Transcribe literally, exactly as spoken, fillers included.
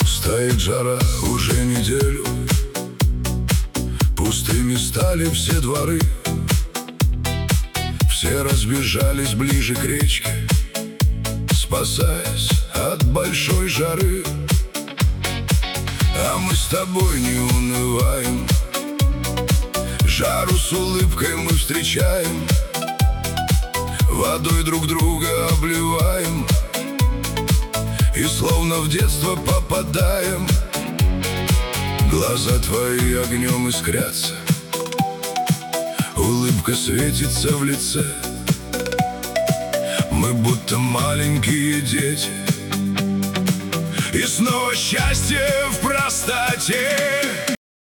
Стоит жара уже неделю, пустыми стали все дворы. Все разбежались ближе к речке, спасаясь от большой жары. А мы с тобой не унываем, жару с улыбкой мы встречаем, водой друг друга обливаем и словно в детство попадаем. Глаза твои огнем искрятся, улыбка светится в лице. Мы будто маленькие дети, и снова счастье в простоте.